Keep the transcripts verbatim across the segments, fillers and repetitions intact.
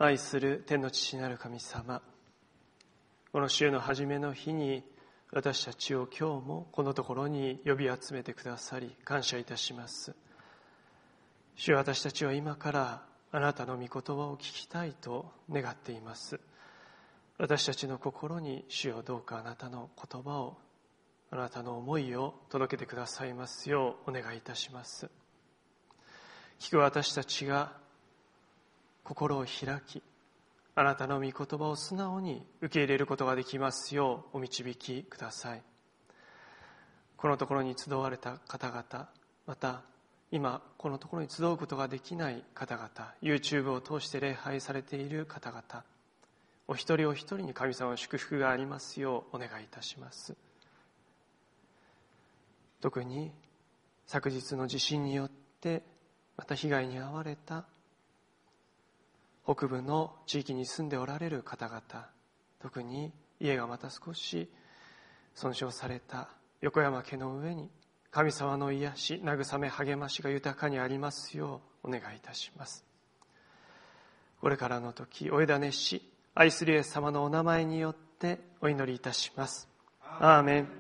愛する天の父なる神様、この週の初めの日に私たちを今日もこのところに呼び集めてくださり感謝いたします。主よ、私たちは今からあなたの御言葉を聞きたいと願っています。私たちの心に主よ、どうかあなたの言葉を、あなたの思いを届けてくださいますようお願いいたします。聞く私たちが心を開き、あなたの御言葉を素直に受け入れることができますようお導きください。このところに集われた方々、また今このところに集うことができない方々、 YouTube を通して礼拝されている方々、お一人お一人に神様の祝福がありますようお願いいたします。特に昨日の地震によってまた被害に遭われた北部の地域に住んでおられる方々、特に家がまた少し損傷された横山家の上に神様の癒し、慰め、励ましが豊かにありますようお願いいたします。これからの時、お枝熱し愛するイエス様のお名前によってお祈りいたします。アーメン。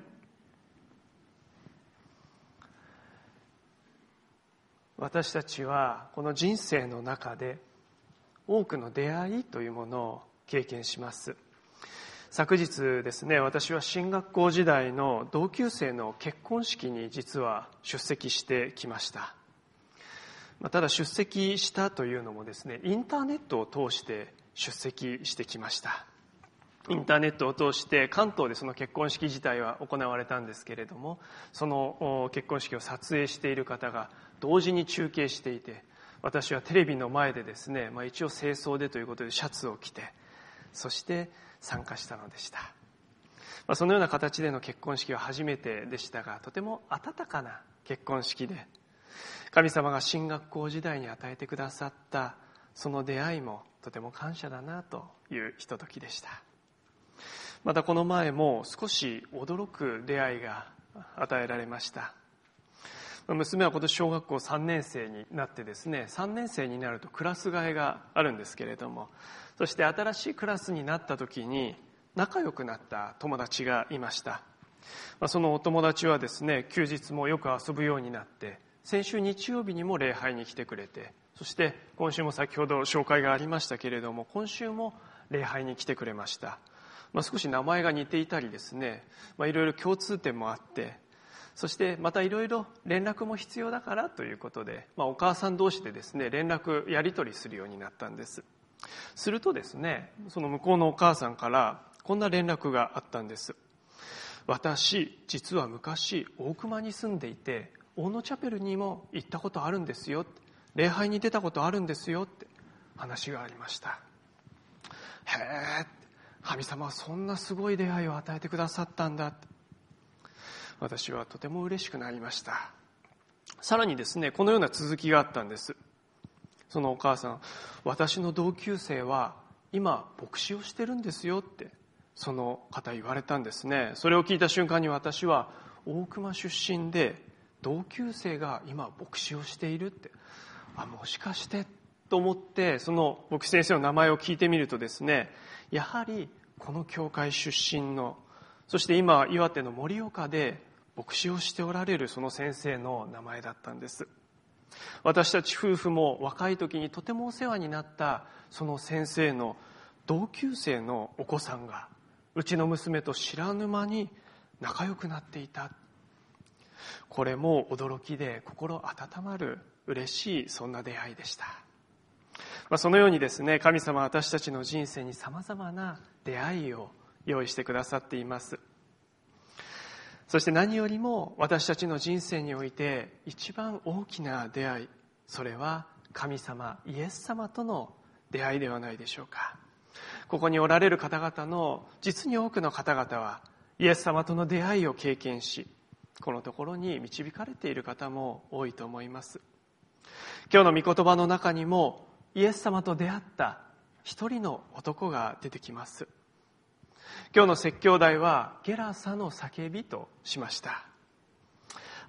私たちはこの人生の中で多くの出会いというものを経験します。昨日ですね、私は進学校時代の同級生の結婚式に実は出席してきました。ただ出席したというのもですね、インターネットを通して出席してきました。インターネットを通して関東でその結婚式自体は行われたんですけれども、その結婚式を撮影している方が同時に中継していて、私はテレビの前でですね、まあ、一応正装でということでシャツを着て、そして参加したのでした。まあ、そのような形での結婚式は初めてでしたが、とても温かな結婚式で、神様が進学校時代に与えてくださったその出会いもとても感謝だなというひとときでした。またこの前も少し驚く出会いが与えられました。娘は今年小学校さんねん生になってですね、さんねん生になるとクラス替えがあるんですけれども、そして新しいクラスになった時に仲良くなった友達がいました。そのお友達はですね、休日もよく遊ぶようになって、先週日曜日にも礼拝に来てくれて、そして今週も先ほど紹介がありましたけれども、今週も礼拝に来てくれました。まあ、少し名前が似ていたりですね、まあ、いろいろ共通点もあって、そしてまたいろいろ連絡も必要だからということで、まあ、お母さん同士でですね、連絡やり取りするようになったんです。するとですね、その向こうのお母さんからこんな連絡があったんです。私、実は昔大熊に住んでいて、大野チャペルにも行ったことあるんですよ、礼拝に出たことあるんですよって話がありました。へえ、神様はそんなすごい出会いを与えてくださったんだって、私はとても嬉しくなりました。さらにですね、このような続きがあったんです。そのお母さん、私の同級生は今牧師をしてるんですよってその方言われたんですね。それを聞いた瞬間に私は、大熊出身で同級生が今牧師をしているって、あ、もしかしてと思って、その牧師先生の名前を聞いてみるとですね、やはりこの教会出身の、そして今岩手の盛岡で牧師をしておられるその先生の名前だったんです。私たち夫婦も若い時にとてもお世話になったその先生の同級生のお子さんがうちの娘と知らぬ間に仲良くなっていた。これも驚きで心温まる嬉しい、そんな出会いでした。まあ、そのようにですね、神様は私たちの人生に様々な出会いを用意してくださっています。そして何よりも私たちの人生において一番大きな出会い、それは神様、イエス様との出会いではないでしょうか。ここにおられる方々の実に多くの方々はイエス様との出会いを経験し、このところに導かれている方も多いと思います。今日の御言葉の中にもイエス様と出会った一人の男が出てきます。今日の説教題はゲラサの叫びとしました。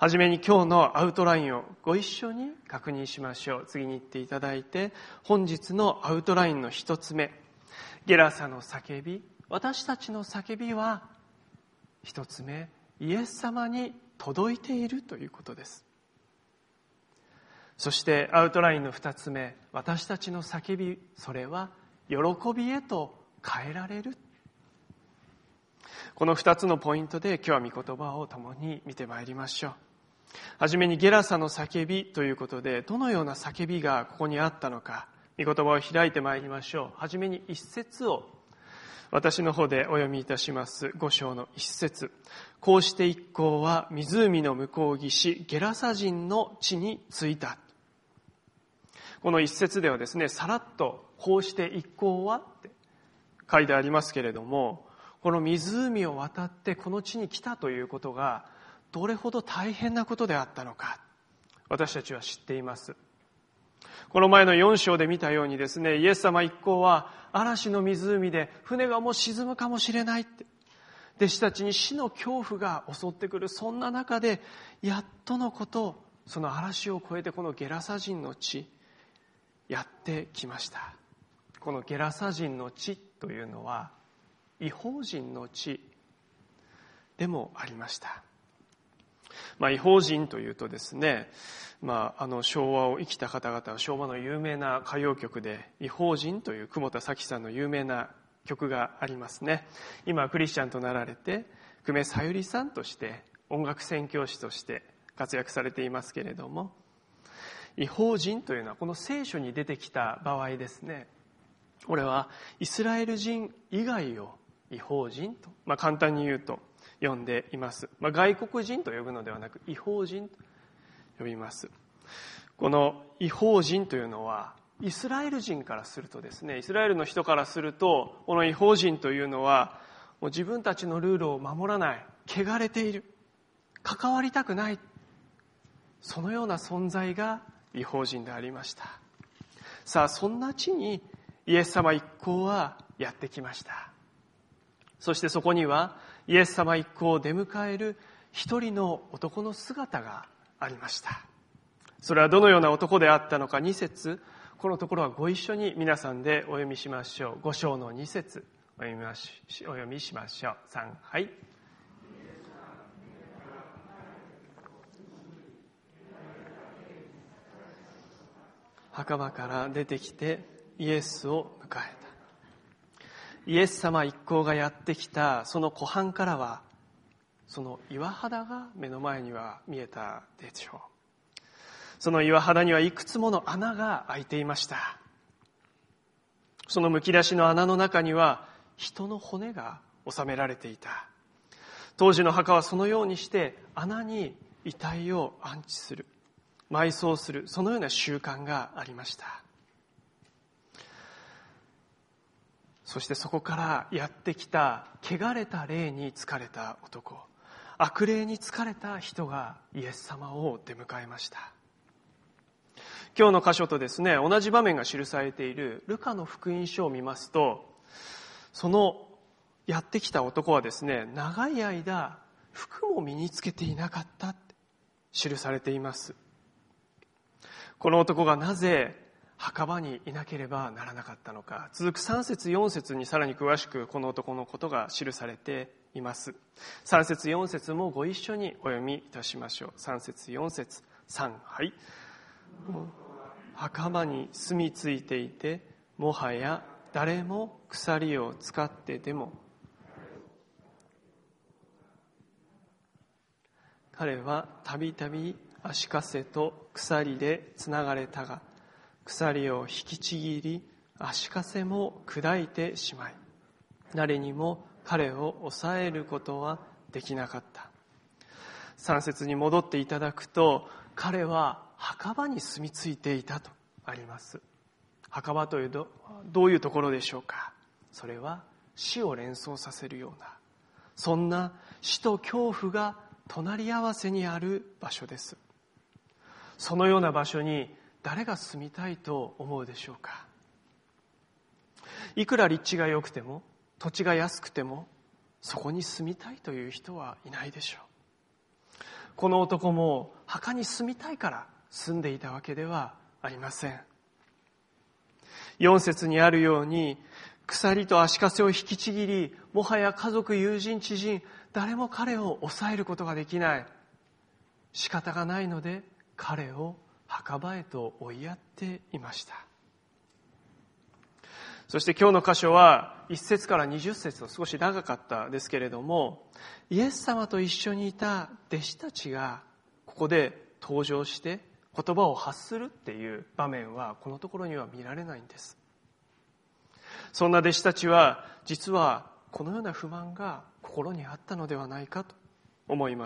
はじめに今日のアウトラインをご一緒に確認しましょう。次に行っていただいて、本日のアウトラインの一つ目、ゲラサの叫び、私たちの叫びは一つ目、イエス様に届いているということです。そしてアウトラインの二つ目、私たちの叫び、それは喜びへと変えられる。この二つのポイントで今日は御言葉を共に見てまいりましょう。はじめにゲラサの叫びということで、どのような叫びがここにあったのか、御言葉を開いてまいりましょう。はじめに一節を私の方でお読みいたします。五章の一節。こうして一行は湖の向こう岸ゲラサ人の地に着いた。この一節ではですね、さらっとこうして一行はって書いてありますけれども、この湖を渡ってこの地に来たということがどれほど大変なことであったのか、私たちは知っています。この前のよん章で見たようにですね、イエス様一行は嵐の湖で船がもう沈むかもしれないって、弟子たちに死の恐怖が襲ってくる、そんな中でやっとのこと、その嵐を越えてこのゲラサ人の地やってきました。このゲラサ人の地というのは異邦人の地でもありました。まあ、異邦人というとですね、まあ、あの昭和を生きた方々は昭和の有名な歌謡曲で異邦人という久保田早紀さんの有名な曲がありますね。今クリスチャンとなられて久米さゆりさんとして音楽宣教師として活躍されていますけれども、異邦人というのはこの聖書に出てきた場合ですね、これはイスラエル人以外を異邦人と、まあ、簡単に言うと呼んでいます。まあ、外国人と呼ぶのではなく異邦人と呼びます。この異邦人というのはイスラエル人からするとですね、イスラエルの人からするとこの異邦人というのはもう自分たちのルールを守らない、汚れている、関わりたくない、そのような存在が異邦人でありました。さあ、そんな地にイエス様一行はやってきました。そしてそこにはイエス様一行を出迎える一人の男の姿がありました。それはどのような男であったのか、に節、このところはご一緒に皆さんでお読みしましょう。ご章のに節お読みましお読みしましょう。さん、はい。墓場から出てきてイエスを迎えた。イエス様一行がやってきたその湖畔からは、その岩肌が目の前には見えたでしょう。その岩肌にはいくつもの穴が開いていました。そのむき出しの穴の中には人の骨が収められていた。当時の墓はそのようにして穴に遺体を安置する、埋葬する、そのような習慣がありました。そしてそこからやってきた汚れた霊に疲れた男、悪霊に疲れた人がイエス様を出迎えました。今日の箇所とですね、同じ場面が記されているルカの福音書を見ますと、そのやってきた男はですね、長い間服も身につけていなかったって記されています。この男がなぜ墓場にいなければならなかったのか、続くさん節よん節にさらに詳しくこの男のことが記されています。さん節よん節もご一緒にお読みいたしましょう。さん節よん節、さん、はい。墓場に住み着いていて、もはや誰も鎖を使ってでも、彼はたびたび足かせと鎖でつながれたが、鎖を引きちぎり足かせも砕いてしまい、誰にも彼を抑えることはできなかった。さん節に戻っていただくと、彼は墓場に住み着いていたとあります。墓場というとどういうところでしょうか。それは死を連想させるような、そんな死と恐怖が隣り合わせにある場所です。そのような場所に誰が住みたいと思うでしょうか。いくら立地が良くても、土地が安くても、そこに住みたいという人はいないでしょう。 この男も墓に住みたいから住んでいたわけではありません。よん節にあるように、鎖と足かせを引きちぎり、もはや家族、友人、知人、誰も彼を抑えることができない。仕方がないので、彼を墓場へと追いやっていました。そして今日の箇所はいっ節からにじゅっ節と少し長かったですけれども、イエス様と一緒にいた弟子たちがここで登場して言葉を発するっていう場面はこのところには見られないんです。そんな弟子たちは実はこのような不満が心にあったのではないかと思います。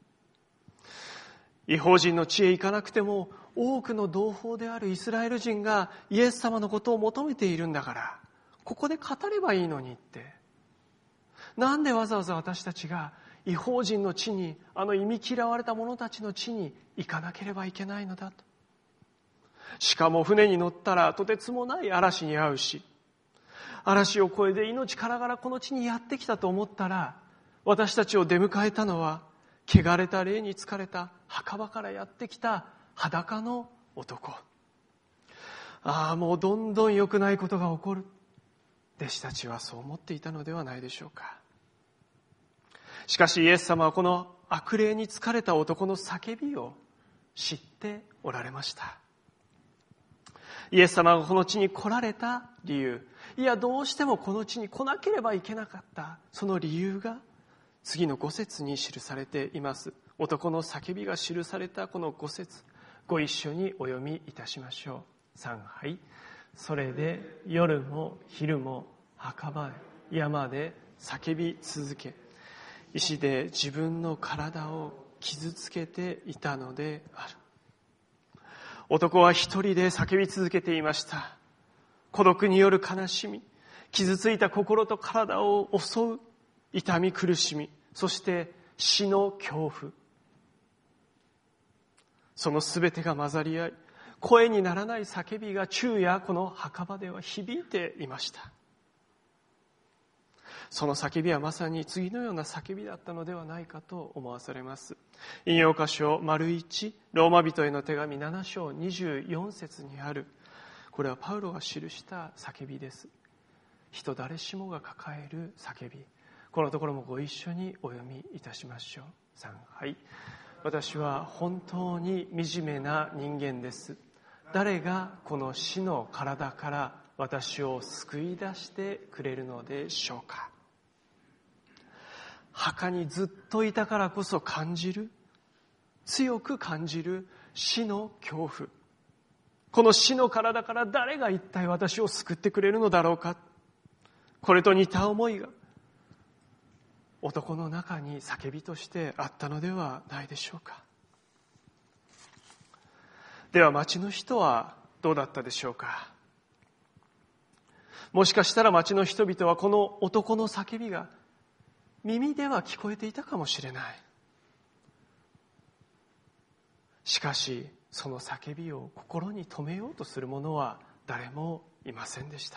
異邦人の地へ行かなくても多くの同胞であるイスラエル人がイエス様のことを求めているんだから、ここで語ればいいのにって、なんでわざわざ私たちが異邦人の地に、あの忌み嫌われた者たちの地に行かなければいけないのだと。しかも船に乗ったらとてつもない嵐に遭うし、嵐を越えて命からがらこの地にやってきたと思ったら、私たちを出迎えたのは汚れた霊に疲れた墓場からやってきた裸の男。ああ、もうどんどん良くないことが起こる。弟子たちはそう思っていたのではないでしょうか。しかしイエス様はこの悪霊に疲れた男の叫びを知っておられました。イエス様がこの地に来られた理由、いやどうしてもこの地に来なければいけなかったその理由が次のご節に記されています。男の叫びが記されたこのご節、ご一緒にお読みいたしましょう。さんはい。それで夜も昼も墓場へ山で叫び続け、石で自分の体を傷つけていたのである。男は一人で叫び続けていました。孤独による悲しみ、傷ついた心と体を襲う痛み苦しみ、そして死の恐怖。そのすべてが混ざり合い、声にならない叫びが昼夜この墓場では響いていました。その叫びはまさに次のような叫びだったのではないかと思わされます。引用箇所丸一、ローマ人への手紙なな章にじゅうよん節にある、これはパウロが記した叫びです。人誰しもが抱える叫び。このところもご一緒にお読みいたしましょう。さんはい。私は本当に惨めな人間です。誰がこの死の体から私を救い出してくれるのでしょうか。墓にずっといたからこそ感じる、強く感じる死の恐怖。この死の体から誰が一体私を救ってくれるのだろうか。これと似た思いが男の中に叫びとしてあったのではないでしょうか。では町の人はどうだったでしょうか。もしかしたら町の人々はこの男の叫びが耳では聞こえていたかもしれない。しかしその叫びを心に留めようとする者は誰もいませんでした。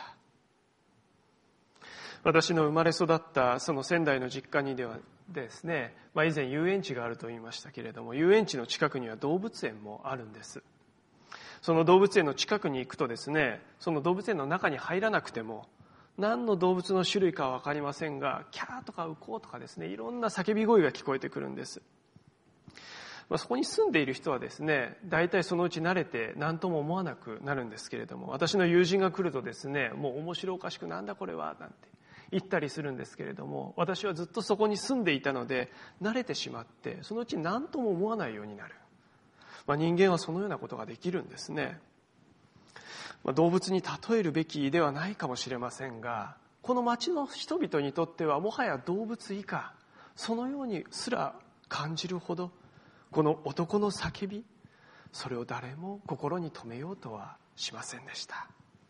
私の生まれ育ったその仙台の実家にではですね、まあ、以前遊園地があると言いましたけれども、遊園地の近くには動物園もあるんです。その動物園の近くに行くとですね、その動物園の中に入らなくても何の動物の種類かは分かりませんが、キャーとかウコーとかですね、いろんな叫び声が聞こえてくるんです。まあ、そこに住んでいる人はですね、大体そのうち慣れて何とも思わなくなるんですけれども、私の友人が来るとですね、もう面白おかしくなんだこれはなんて言ったりするんですけれども、私はずっとそこに住んでいたので慣れてしまって、そのうち何とも思わないようになる。まあ、人間はそのようなことができるんですね。まあ、動物に例えるべきではないかもしれませんが、この町の人々にとってはもはや動物以下、そのようにすら感じるほど、この男の叫び、それを誰も心に留めようとはしませんでした。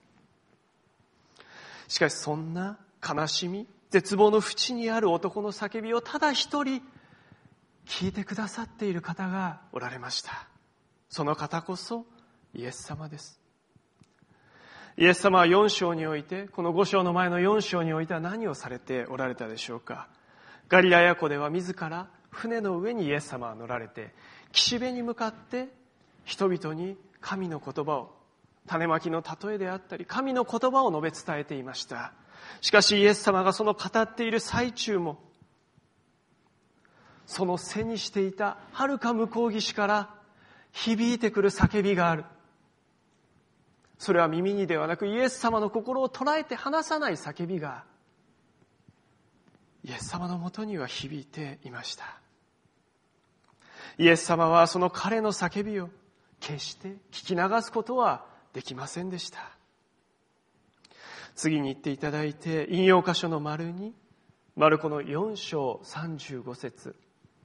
しかしそんな悲しみ、絶望の淵にある男の叫びをただ一人聞いてくださっている方がおられました。その方こそイエス様です。イエス様はよん章において、このご章の前のよん章においては何をされておられたでしょうか。ガリラヤ湖では自ら船の上にイエス様は乗られて、岸辺に向かって人々に神の言葉を、種まきの例えであったり、神の言葉を述べ伝えていました。しかしイエス様がその語っている最中も、その背にしていた遥か向こう岸から響いてくる叫びがある。それは耳にではなくイエス様の心を捉えて離さない叫びがイエス様のもとには響いていました。イエス様はその彼の叫びを決して聞き流すことはできませんでした。次に言っていただいて、引用箇所の丸に、マルコのよん章さんじゅうご節、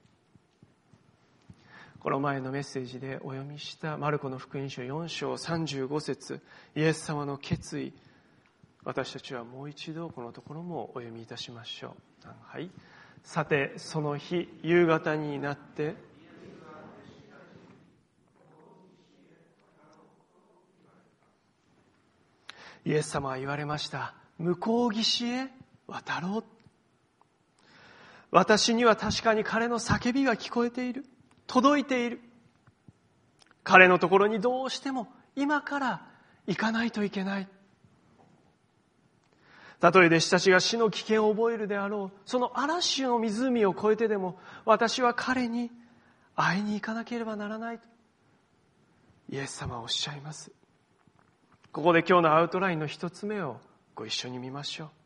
この前のメッセージでお読みしたマルコの福音書よん章さんじゅうご節、イエス様の決意、私たちはもう一度このところもお読みいたしましょう。はい。さてその日夕方になって、イエス様は言われました。向こう岸へ渡ろう。私には確かに彼の叫びが聞こえている。届いている。彼のところにどうしても今から行かないといけない。たとえ弟子たちが死の危険を覚えるであろう、その嵐の湖を越えてでも、私は彼に会いに行かなければならないと、イエス様はおっしゃいます。ここで今日のアウトラインの一つ目をご一緒に見ましょう。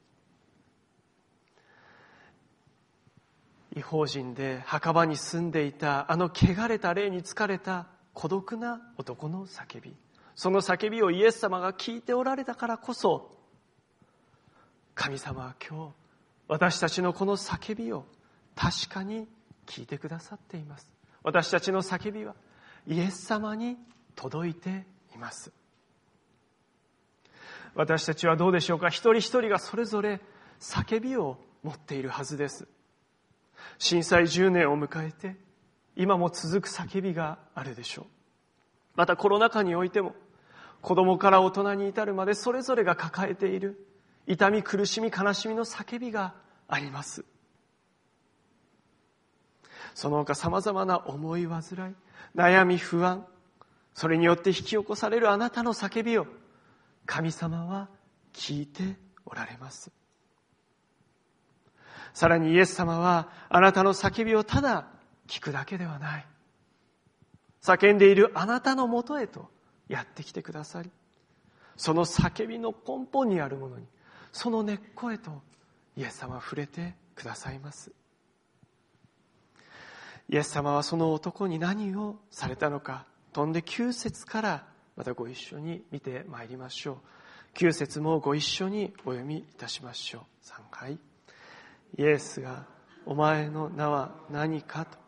異邦人で墓場に住んでいたあの汚れた霊に疲れた孤独な男の叫び、その叫びをイエス様が聞いておられたからこそ、神様は今日私たちのこの叫びを確かに聞いてくださっています。私たちの叫びはイエス様に届いています。私たちはどうでしょうか。一人一人がそれぞれ叫びを持っているはずです。震災じゅうねんを迎えて今も続く叫びがあるでしょう。またコロナ禍においても、子供から大人に至るまでそれぞれが抱えている痛み、苦しみ、悲しみの叫びがあります。その他様々な思い煩い、悩み、不安、それによって引き起こされるあなたの叫びを神様は聞いておられます。さらにイエス様はあなたの叫びをただ聞くだけではない。叫んでいるあなたのもとへとやってきてくださり、その叫びの根本にあるものに、その根っこへとイエス様は触れてくださいます。イエス様はその男に何をされたのか、飛んできゅう節からまたご一緒に見てまいりましょう。きゅう節もご一緒にお読みいたしましょう。さんかい。イエスが、お前の名は何かと。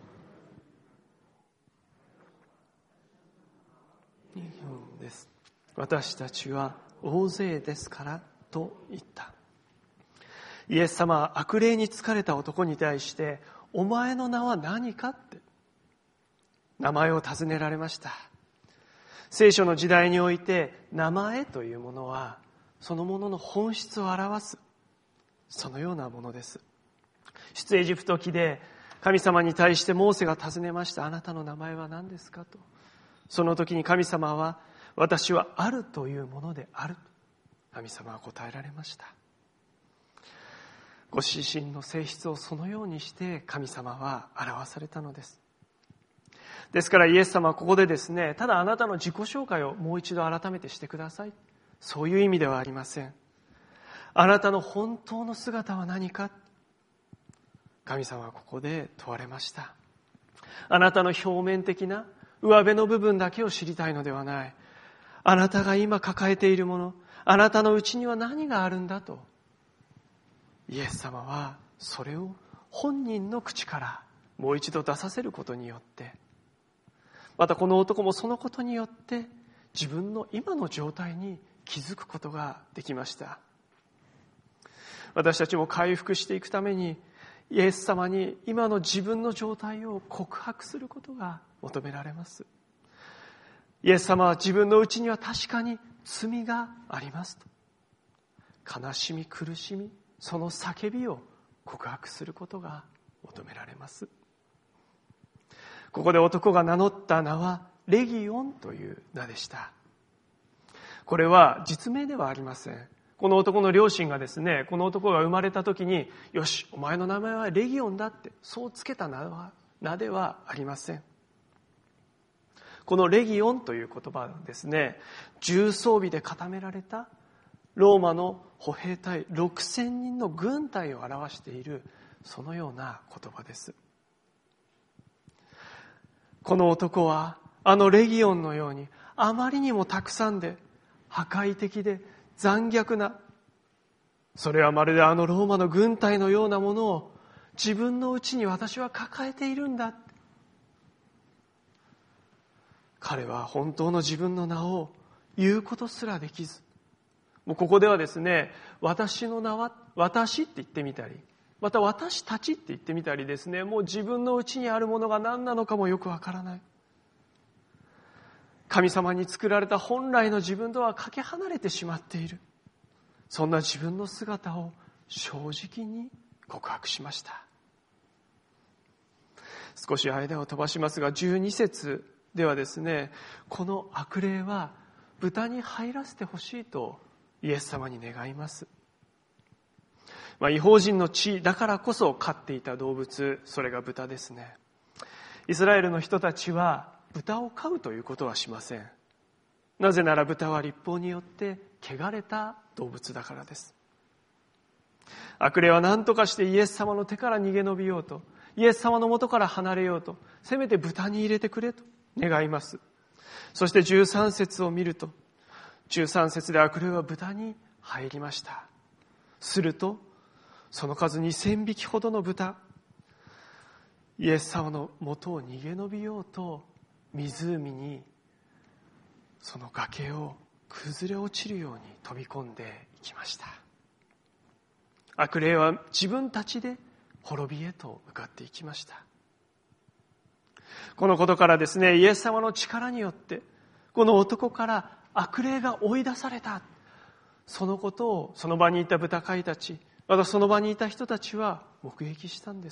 にほんです。私たちは大勢ですからと言った。イエス様は悪霊に疲れた男に対して、お前の名は何かって名前を尋ねられました。聖書の時代において名前というものはそのものの本質を表す、そのようなものです。出エジプト記で神様に対してモーセが尋ねました。あなたの名前は何ですかと。その時に神様は、私はあるというものであると神様は答えられました。ご自身の性質をそのようにして神様は表されたのです。ですからイエス様はここでですね、ただあなたの自己紹介をもう一度改めてしてください、そういう意味ではありません。あなたの本当の姿は何か、神様はここで問われました。あなたの表面的な上辺の部分だけを知りたいのではない。あなたが今抱えているもの、あなたのうちには何があるんだと、イエス様はそれを本人の口からもう一度出させることによって、またこの男もそのことによって自分の今の状態に気づくことができました。私たちも回復していくために、イエス様に今の自分の状態を告白することが求められます。イエス様は自分のうちには確かに罪がありますと、悲しみ、苦しみ、その叫びを告白することが求められます。 ここで男が名乗った名はレギオンという名でした。これは実名ではありません。この男の両親がですね、この男が生まれた時に、よし、お前の名前はレギオンだって、そうつけた名は、名ではありません。このレギオンという言葉はですね、重装備で固められたローマの歩兵隊ろくせんにんの軍隊を表している、そのような言葉です。この男は、あのレギオンのように、あまりにもたくさんで、破壊的で残虐な、それはまるであのローマの軍隊のようなものを自分のうちに私は抱えているんだ。彼は本当の自分の名を言うことすらできず、もうここではですね、私の名は、私って言ってみたり、また私たちって言ってみたりですね、もう自分のうちにあるものが何なのかもよくわからない。神様に作られた本来の自分とはかけ離れてしまっている。そんな自分の姿を正直に告白しました。少し間を飛ばしますが、じゅうに節ではですね、この悪霊は豚に入らせてほしいとイエス様に願います。まあ、異邦人の地だからこそ飼っていた動物、それが豚ですね。イスラエルの人たちは豚を飼うということはしません。なぜなら豚は律法によって汚れた動物だからです。悪霊は何とかしてイエス様の手から逃げ延びようと、イエス様の元から離れようと、せめて豚に入れてくれと願います。そしてじゅうさん節を見ると、じゅうさん節で悪霊は豚に入りました。すると、その数にせんびきほどの豚、イエス様の元を逃げ延びようと、湖にその崖を崩れ落ちるように飛び込んでいきました。悪霊は自分たちで滅びへと向かっていきました。このことからですね、イエス様の力によってこの男から悪霊が追い出された、そのことをその場にいた豚飼いたち、またその場にいた人たちは目撃したんです。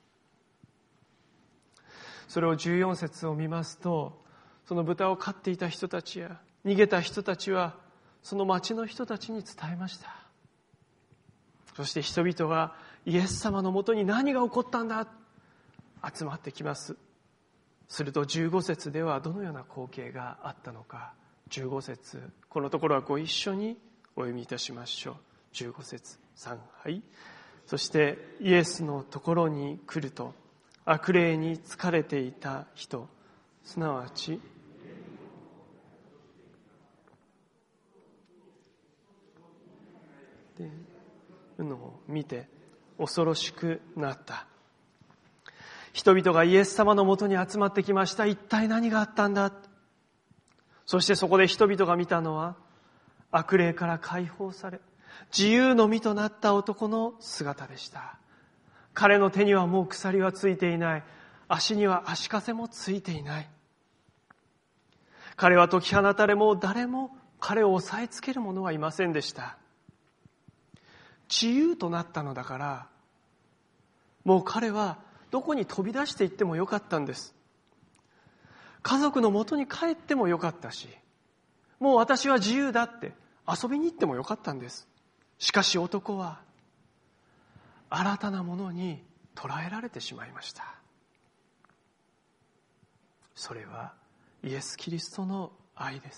それをじゅうよん節を見ますと、その豚を飼っていた人たちや逃げた人たちはその町の人たちに伝えました。そして人々がイエス様のもとに何が起こったんだ集まってきます。するとじゅうご節ではどのような光景があったのか、じゅうご節、このところはご一緒にお読みいたしましょう。じゅうご節、さんはい。そしてイエスのところに来ると、悪霊に疲れていた人、すなわちでのを見て恐ろしくなった。人々がイエス様のもとに集まってきました。一体何があったんだ。そしてそこで人々が見たのは、悪霊から解放され自由の身となった男の姿でした。彼の手にはもう鎖はついていない。足には足かせもついていない。彼は解き放たれ、もう誰も彼を押さえつける者はいませんでした。自由となったのだから、もう彼はどこに飛び出していってもよかったんです。家族の元に帰ってもよかったし、もう私は自由だって遊びに行ってもよかったんです。しかし男は新たなものに捉えられてしまいました。それはイエス・キリストの愛です。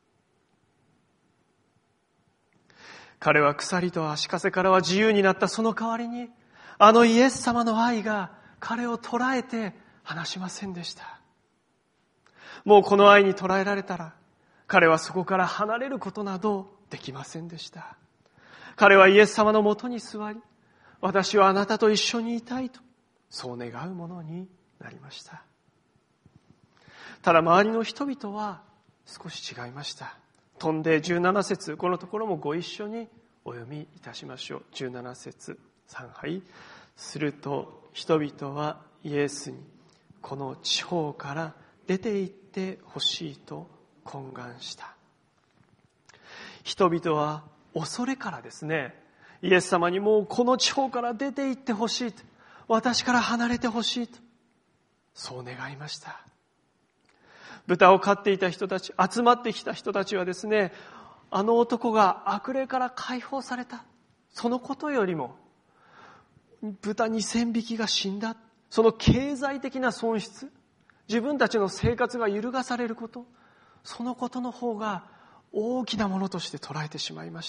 彼は鎖と足かせからは自由になった。その代わりにあのイエス様の愛が彼を捉えて離しませんでした。もうこの愛に捉えられたら、彼はそこから離れることなどできませんでした。彼はイエス様のもとに座り、私はあなたと一緒にいたいと、そう願うものになりました。ただ周りの人々は少し違いました。飛んでじゅうなな節、このところもご一緒にお読みいたしましょう。じゅうなな節、さんはい。すると人々はイエスにこの地方から出て行ってほしいと懇願した。人々は恐れからですね、イエス様にもうこの地方から出て行ってほしいと、私から離れてほしいと。 そう願いました。豚を飼っていた人たち、集まってきた人たちはですね、あの男が悪霊から解放された、そのことよりも、豚にせんびきが死んだ、その経済的な損失、自分たちの生活が揺るがされること、そのことの方が大きなものとして捉えてしまいました。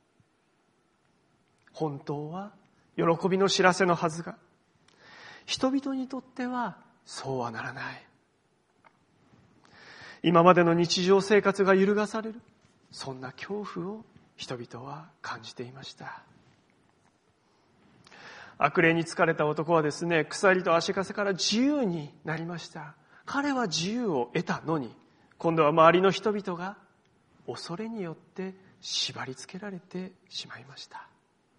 本当は喜びの知らせのはずが、人々にとってはそうはならない。今までの日常生活が揺るがされる、そんな恐怖を人々は感じていました。悪霊に疲れた男はですね、鎖と足かせから自由になりました。彼は自由を得たのに、今度は周りの人々が恐れによって縛り付けられてしまいました。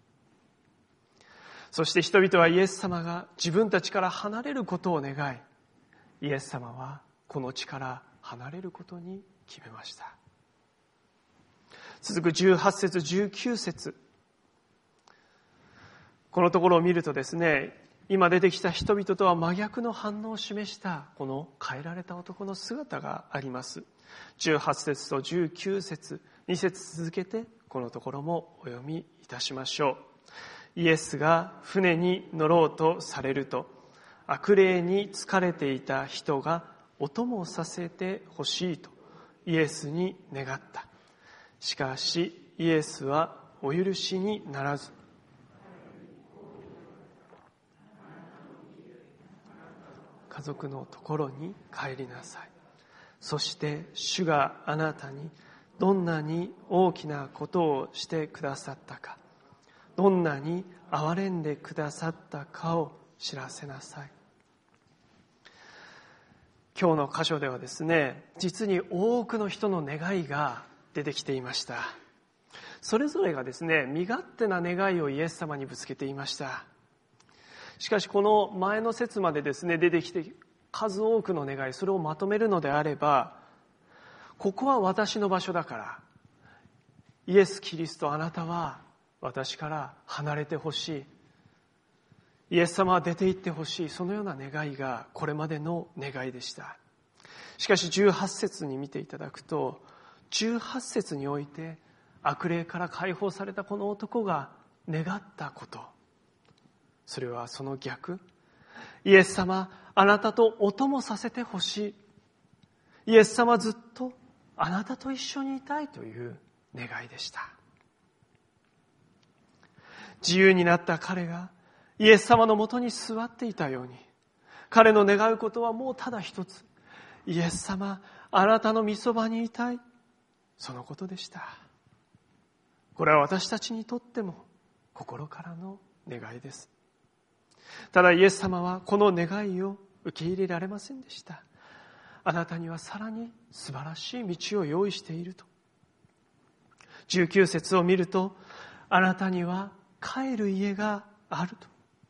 そして人々はイエス様が自分たちから離れることを願い、イエス様はこの地から離れることに決めました。続くじゅうはち節じゅうきゅう節、このところを見るとですね、今出てきた人々とは真逆の反応を示したこの変えられた男の姿があります。じゅうはち節とじゅうきゅう節、に節続けてこのところもお読みいたしましょう。イエスが船に乗ろうとされると、悪霊に疲れていた人がお供をさせてほしいとイエスに願った。しかしイエスはお許しにならず、家族のところに帰りなさい。そして主があなたにどんなに大きなことをしてくださったか、どんなに憐れんでくださったかを知らせなさい。今日の箇所ではですね、実に多くの人の願いが出てきていました。それぞれがですね、身勝手な願いをイエス様にぶつけていました。しかしこの前の節までですね、出てきて数多くの願い、それをまとめるのであれば、ここは私の場所だから、イエス・キリスト、あなたは私から離れてほしい、イエス様は出て行ってほしい、そのような願いがこれまでの願いでした。しかしじゅうはち節に見ていただくと、じゅうはち節において悪霊から解放されたこの男が願ったこと、それはその逆。イエス様、あなたとお供させてほしい。イエス様、ずっとあなたと一緒にいたいという願いでした。自由になった彼がイエス様のもとに座っていたように、彼の願うことはもうただ一つ。イエス様、あなたの御そばにいたい。そのことでした。これは私たちにとっても心からの願いです。ただイエス様はこの願いを受け入れられませんでした。あなたにはさらに素晴らしい道を用意していると。じゅうきゅう節を見ると、あなたには帰る家があると。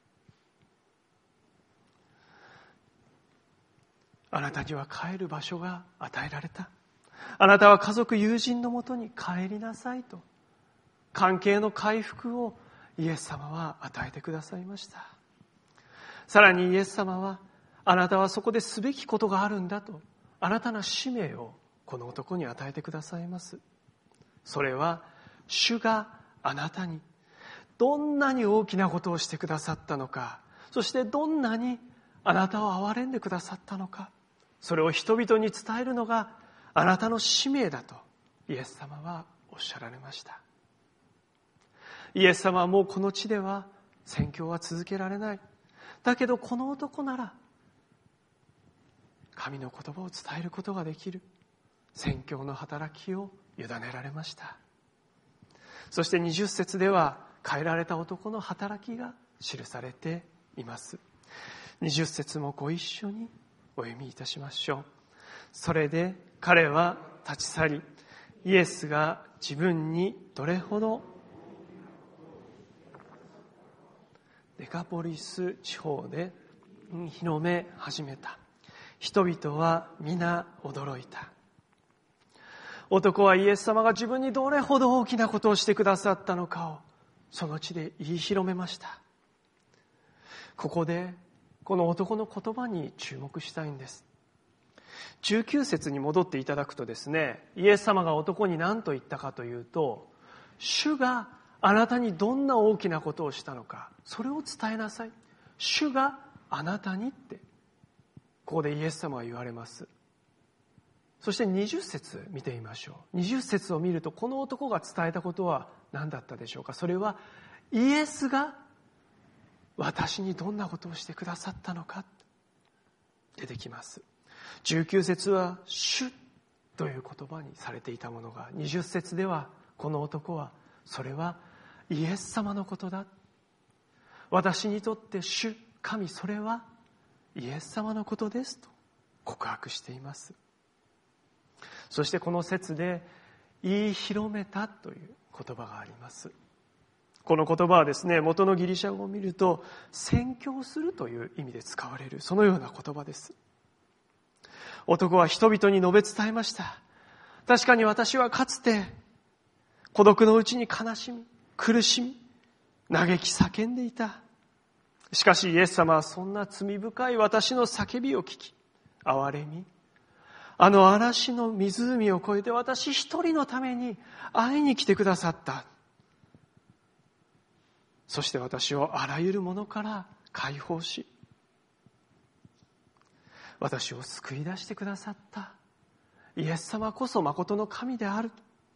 あなたには帰る場所が与えられた。あなたは家族、友人のもとに帰りなさいと。関係の回復をイエス様は与えてくださいました。さらにイエス様は、あなたはそこですべきことがあるんだと、新たな使命をこの男に与えてくださいます。それは、主があなたにどんなに大きなことをしてくださったのか、そしてどんなにあなたを憐れんでくださったのか、それを人々に伝えるのがあなたの使命だとイエス様はおっしゃられました。イエス様はもうこの地では宣教は続けられない。だけどこの男なら神の言葉を伝えることができる。宣教の働きを委ねられました。そしてにじゅう節では変えられた男の働きが記されています。にじゅう節もご一緒にお読みいたしましょう。それで彼は立ち去り、イエスが自分にどれほどデカポリス地方で広め始めた。人々は皆驚いた。男はイエス様が自分にどれほど大きなことをしてくださったのかをその地で言い広めました。ここでこの男の言葉に注目したいんです。じゅうきゅう節に戻っていただくとですね、イエス様が男に何と言ったかというと、主があなたにどんな大きなことをしたのか、それを伝えなさい。主があなたにって、ここでイエス様は言われます。そしてにじゅっ節見てみましょう。にじゅっ節を見ると、この男が伝えたことは何だったでしょうか。それは、イエスが私にどんなことをしてくださったのか、出てきます。じゅうきゅう節は主という言葉にされていたものが、にじゅっ節ではこの男は、それはイエス様のことだ。私にとって主、神、それはイエス様のことですと告白しています。そしてこの節で言い広めたという言葉があります。この言葉はですね、元のギリシャ語を見ると宣教するという意味で使われる、そのような言葉です。男は人々に述べ伝えました。確かに私はかつて孤独のうちに悲しみ、苦しみ、嘆き叫んでいた。しかしイエス様はそんな罪深い私の叫びを聞き、憐れみ、あの嵐の湖を越えて私一人のために会いに来てくださった。そして私をあらゆるものから解放し、私を救い出してくださったイエス様こそ誠の神である。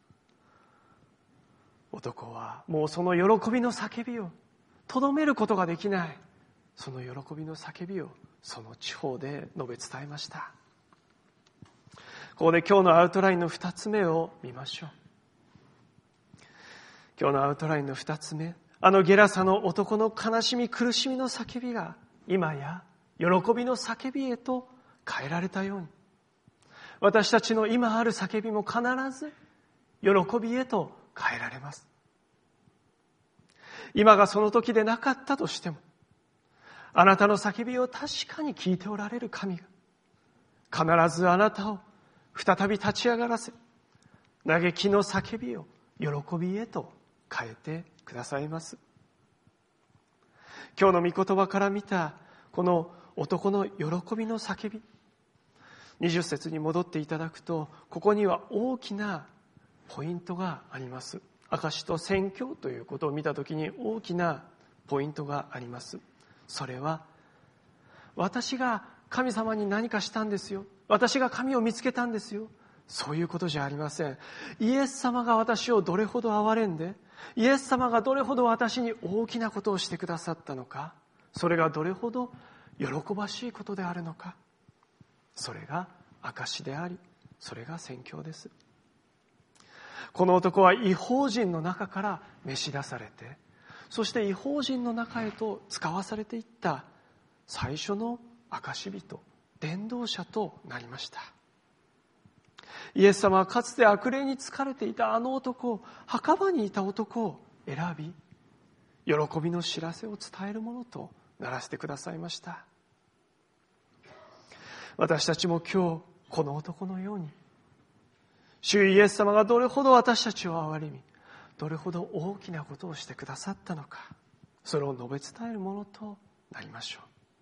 男はもうその喜びの叫びをとどめることができない、その喜びの叫びをその地方で述べ伝えました。ここで今日のアウトラインの二つ目を見ましょう。今日のアウトラインの二つ目、あのゲラサの男の悲しみ苦しみの叫びが今や喜びの叫びへと変えられたように、私たちの今ある叫びも必ず喜びへと変えられます。今がその時でなかったとしても、あなたの叫びを確かに聞いておられる神が必ずあなたを再び立ち上がらせ、嘆きの叫びを喜びへと変えてくださいます。今日の御言葉から見たこの男の喜びの叫び、にじゅっ節に戻っていただくと、ここには大きなポイントがあります。証と宣教ということを見たときに大きなポイントがあります。それは、私が神様に何かしたんですよ、私が神を見つけたんですよ、そういうことじゃありません。イエス様が私をどれほど憐れんで、イエス様がどれほど私に大きなことをしてくださったのか、それがどれほど喜ばしいことであるのか、それが証であり、それが宣教です。この男は異邦人の中から召し出されて、そして異邦人の中へと使わされていった最初の証人、伝道者となりました。イエス様はかつて悪霊に疲れていたあの男、墓場にいた男を選び、喜びの知らせを伝えるものとならせてくださいました。私たちも今日この男のように、主イエス様がどれほど私たちを憐れみ、どれほど大きなことをしてくださったのか、それを述べ伝えるものとなりましょ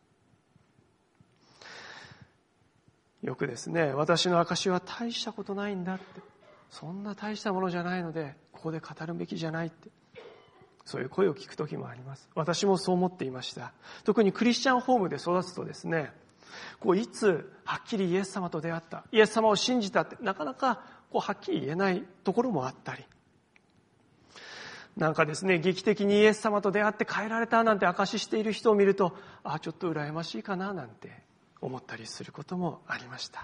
う。よくですね、私の証は大したことないんだって、そんな大したものじゃないのでここで語るべきじゃないって、そういう声を聞く時もあります。私もそう思っていました。特にクリスチャンホームで育つとですね、こういつはっきりイエス様と出会った、イエス様を信じたってなかなかこうはっきり言えないところもあったり、なんかですね、劇的にイエス様と出会って変えられたなんて証ししている人を見ると、あ、ちょっと羨ましいかななんて思ったりすることもありました。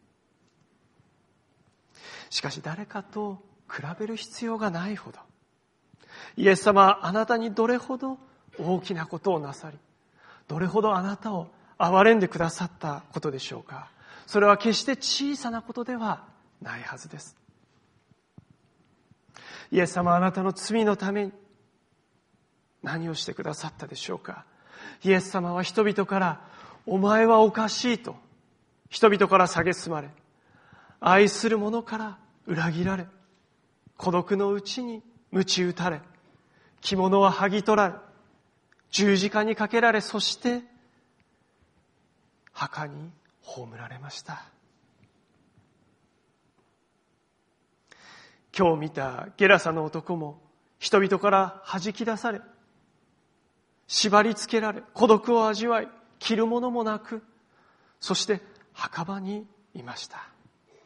しかし誰かと比べる必要がないほど、イエス様はあなたにどれほど大きなことをなさり、どれほどあなたを憐れんでくださったことでしょうか。それは決して小さなことではないはずです。イエス様はあなたの罪のために何をしてくださったでしょうか。イエス様は人々からお前はおかしいと人々から蔑まれ、愛する者から裏切られ、孤独のうちに鞭打たれ、着物は剥ぎ取られ、十字架にかけられ、そして墓に葬られました。今日見たゲラサの男も人々から弾き出され、縛り付けられ、孤独を味わい、着るものもなく、そして墓場にいました。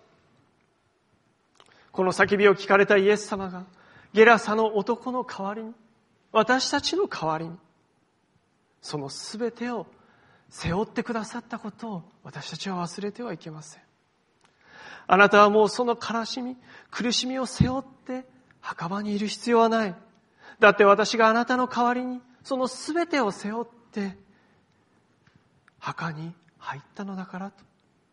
この叫びを聞かれたイエス様がゲラサの男の代わりに、私たちの代わりに、そのすべてを背負ってくださったことを私たちは忘れてはいけません。あなたはもうその悲しみ、苦しみを背負って墓場にいる必要はない。だって私があなたの代わりにそのすべてを背負って墓に入ったのだからと。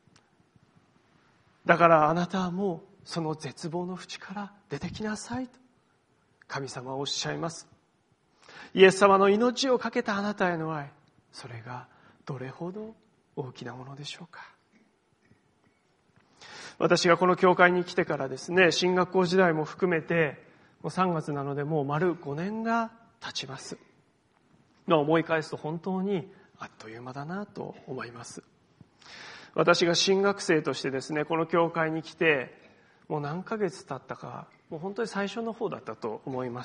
だからあなたはもうその絶望の淵から出てきなさいと神様はおっしゃいます。イエス様の命をかけたあなたへの愛、それがどれほど大きなものでしょうか。私がこの教会に来てからですね、進学校時代も含めて、もうさんがつなのでもう丸ごねんが経ちます。思い返すと本当にあっという間だなと思います。私が新学生としてですね、この教会に来て、もう何ヶ月経ったか、もう本当に最初の方だったと思います。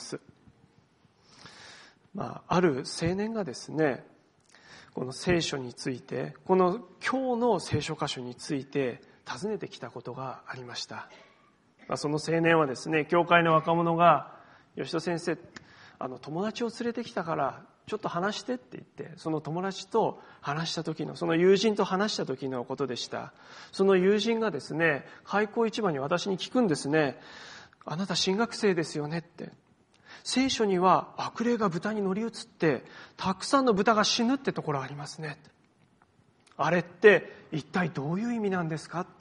まあ、ある青年がですね、この聖書について、この今日の聖書箇所について尋ねてきたことがありました。まあ、その青年はですね、教会の若者が、吉戸先生、あの友達を連れてきたからちょっと話してって言って、その友達と話した時の、その友人と話した時のことでした。その友人がですね、開口一番に私に聞くんですね。あなた新学生ですよねって。聖書には悪霊が豚に乗り移ってたくさんの豚が死ぬってところありますね。あれって一体どういう意味なんですかって。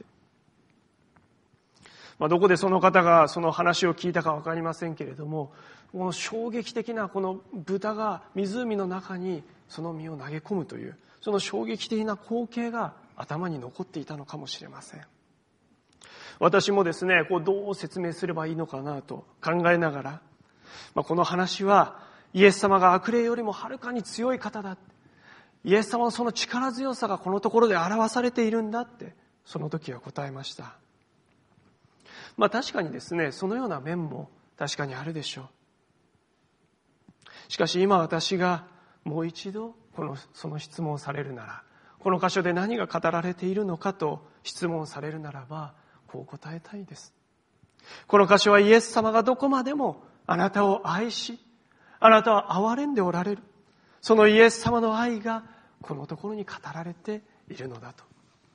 まあ、どこでその方がその話を聞いたか分かりませんけれども、この衝撃的なこの豚が湖の中にその身を投げ込むというその衝撃的な光景が頭に残っていたのかもしれません。私もですね、こうどう説明すればいいのかなと考えながら、まあ、この話はイエス様が悪霊よりもはるかに強い方だ、イエス様のその力強さがこのところで表されているんだってその時は答えました。まあ確かにですね、そのような面も確かにあるでしょう。しかし今私がもう一度このその質問をされるなら、この箇所で何が語られているのかと質問されるならば、こう答えたいです。この箇所はイエス様がどこまでもあなたを愛し、あなたは憐れんでおられる、そのイエス様の愛がこのところに語られているのだと。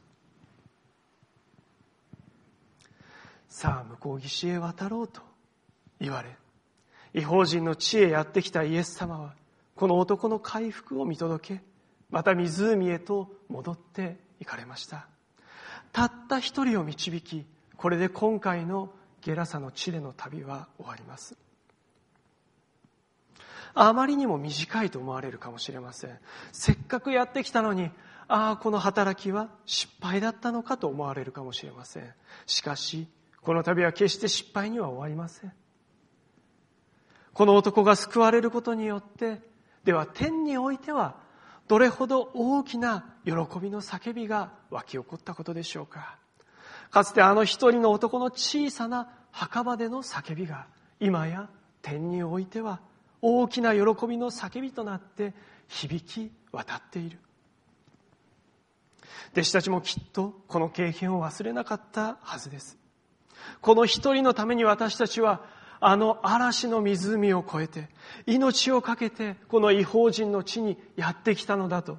さあ向こう岸へ渡ろうと言われ、異邦人の地へやってきたイエス様はこの男の回復を見届け、また湖へと戻って行かれました。たった一人を導き、これで今回のゲラサの地での旅は終わります。あまりにも短いと思われるかもしれません。せっかくやってきたのに、ああこの働きは失敗だったのかと思われるかもしれません。しかしこの旅は決して失敗には終わりません。この男が救われることによって、では天においてはどれほど大きな喜びの叫びが湧き起こったことでしょうか。かつてあの一人の男の小さな墓場での叫びが、今や天においては大きな喜びの叫びとなって響き渡っている。弟子たちもきっとこの経験を忘れなかったはずです。この一人のために私たちはあの嵐の湖を越えて命を懸けてこの異邦人の地にやってきたのだと。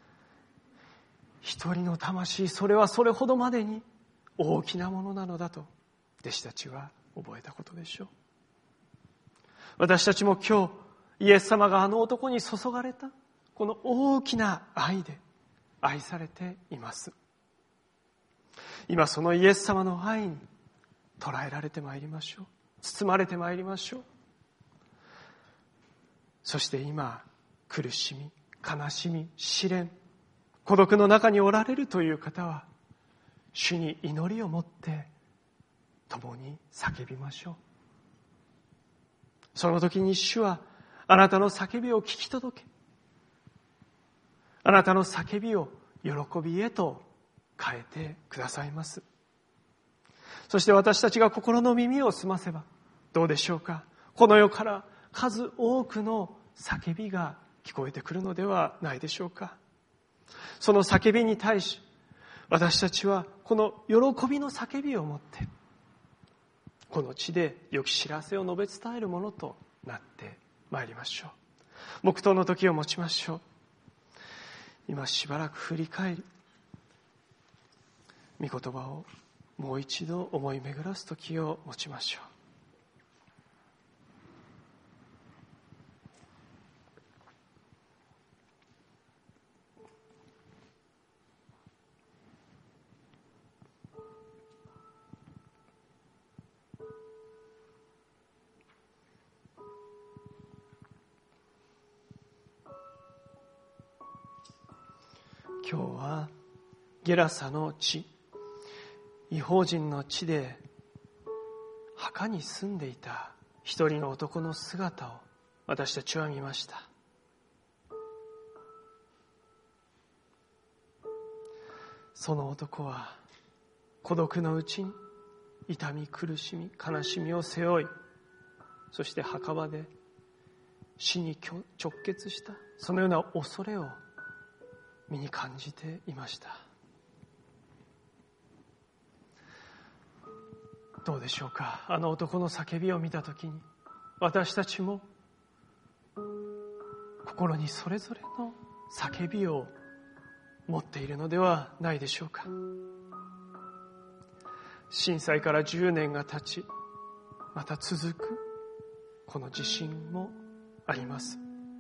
一人の魂、それはそれほどまでに大きなものなのだと弟子たちは覚えたことでしょう。私たちも今日イエス様があの男に注がれたこの大きな愛で愛されています。今そのイエス様の愛に捉えられてまいりましょう。包まれてまいりましょう。そして今苦しみ、悲しみ、試練、孤独の中におられるという方は、主に祈りを持って共に叫びましょう。その時に主はあなたの叫びを聞き届け、あなたの叫びを喜びへと変えてくださいます。そして私たちが心の耳を澄ませばどうでしょうか。この世から数多くの叫びが聞こえてくるのではないでしょうか。その叫びに対し、私たちはこの喜びの叫びを持ってこの地で良き知らせを述べ伝えるものとなってまいりましょう。黙祷の時を持ちましょう。今しばらく振り返り、御言葉をもう一度思い巡らす時を持ちましょう。今日はゲラサの地、異邦人の地で墓に住んでいた一人の男の姿を私たちは見ました。その男は孤独のうちに痛み苦しみ悲しみを背負い、そして墓場で死に直結したそのような恐れを身に感じていました。どうでしょうか。あの男の叫びを見たときに、私たちも心にそれぞれの叫びを持っているのではないでしょうか。震災からじゅうねんが経ち、また続くこの地震もあります。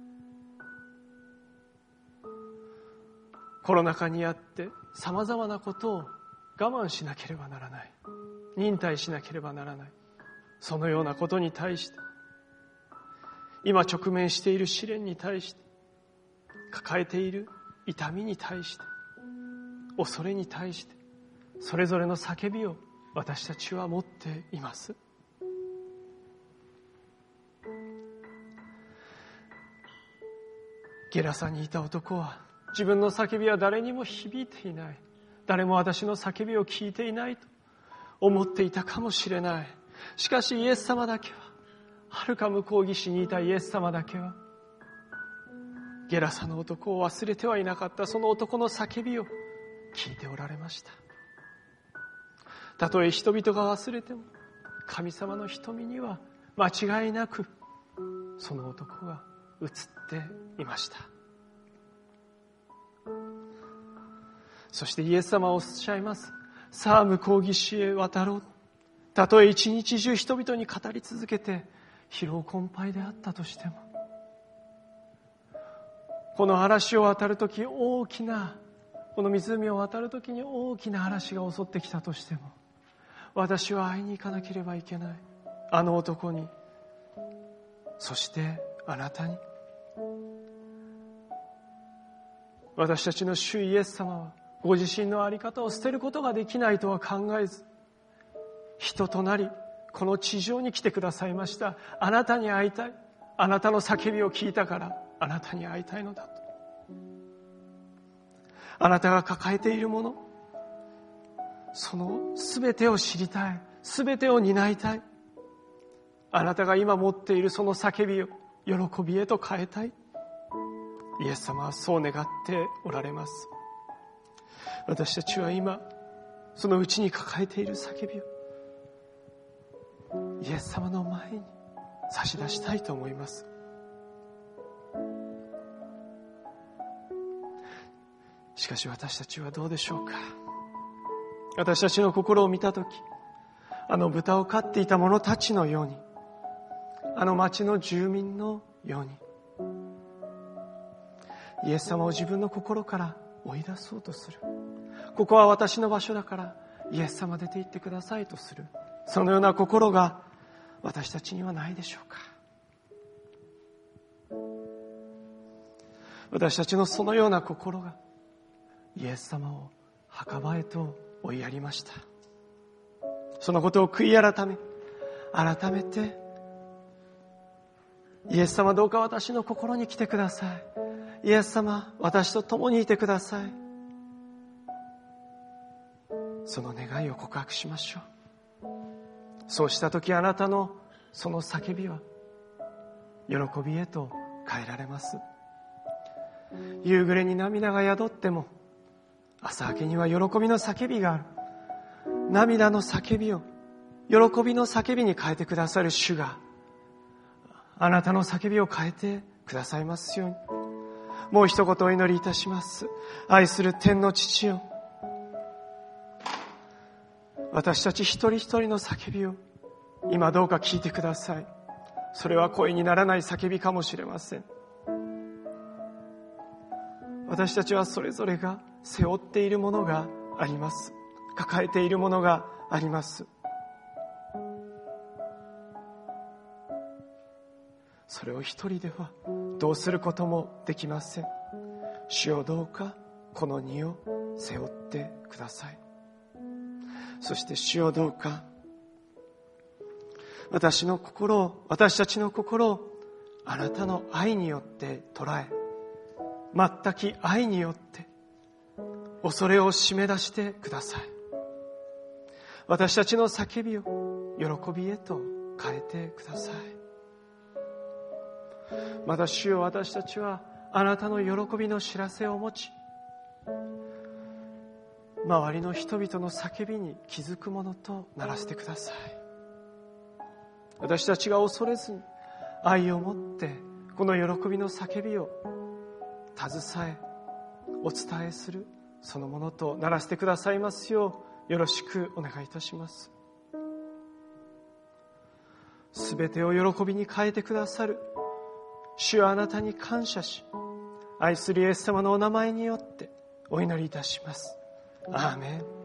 コロナ禍にあってさまざまなことを我慢しなければならない、忍耐しなければならない、そのようなことに対して、今直面している試練に対して、抱えている痛みに対して、恐れに対して、それぞれの叫びを私たちは持っています。ゲラサにいた男は、自分の叫びは誰にも響いていない、誰も私の叫びを聞いていないと思っていたかもしれない。しかしイエス様だけは、はるか向こう岸にいたイエス様だけは、ゲラサの男を忘れてはいなかった。その男の叫びを聞いておられました。たとえ人々が忘れても、神様の瞳には間違いなくその男が映っていました。そしてイエス様はおっしゃいます。さあ向こう岸へ渡ろう。たとえ一日中人々に語り続けて疲労困憊であったとしても、この嵐を渡るとき、大きなこの湖を渡るときに大きな嵐が襲ってきたとしても、私は会いに行かなければいけない。あの男に、そしてあなたに。私たちの主イエス様はご自身の在り方を捨てることができないとは考えず、人となりこの地上に来てくださいました。あなたに会いたい。あなたの叫びを聞いたからあなたに会いたいのだと。あなたが抱えているもの、その全てを知りたい。全てを担いたい。あなたが今持っているその叫びを喜びへと変えたい。イエス様はそう願っておられます。私たちは今その内に抱えている叫びをイエス様の前に差し出したいと思います。しかし私たちはどうでしょうか。私たちの心を見たとき、あの豚を飼っていた者たちのように、あの町の住民のように、イエス様を自分の心から追い出そうとする。ここは私の場所だからイエス様出て行ってくださいとする、そのような心が私たちにはないでしょうか。私たちのそのような心がイエス様を墓場へと追いやりました。そのことを悔い改め改めて、イエス様どうか私の心に来てください。イエス様私と共にいてください。 その願いを告白しましょう。そうしたとき、あなたのその叫びは喜びへと変えられます。夕暮れに涙が宿っても、朝明けには喜びの叫びがある。涙の叫びを喜びの叫びに変えてくださる主が、あなたの叫びを変えてくださいますように。もう一言お祈りいたします。愛する天の父よ、私たち一人一人の叫びを今どうか聞いてください。それは声にならない叫びかもしれません。私たちはそれぞれが背負っているものがあります。抱えているものがあります。それを一人ではどうすることもできません。主よ、どうかこの荷を背負ってください。そして主よ、どうか私の心を、私たちの心をあなたの愛によって捉え、全き愛によって恐れを締め出してください。私たちの叫びを喜びへと変えてください。また主よ、私たちはあなたの喜びの知らせを持ち、周りの人々の叫びに気づくものとならせてください。私たちが恐れずに愛を持ってこの喜びの叫びを携えお伝えするそのものとならせてくださいますようよろしくお願いいたします。すべてを喜びに変えてくださる主はあなたに感謝し、愛するイエス様のお名前によってお祈りいたします。アーメン。